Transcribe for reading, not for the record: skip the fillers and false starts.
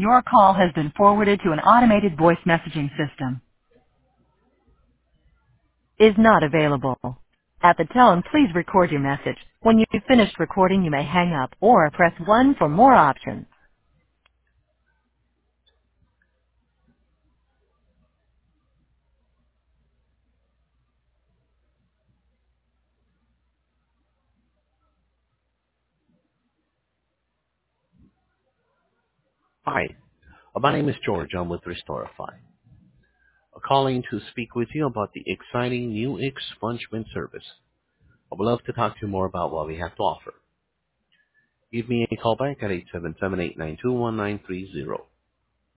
Your call has been forwarded to an automated voice messaging system. Is not available. At the tone, please record your message. When you've finished recording, you may hang up or press 1 for more options. Hi, my name is George. I'm with Restorify. I'm calling to speak with you about the exciting new expungement service. I would love to talk to you more about what we have to offer. Give me a call back at 877-892-1930.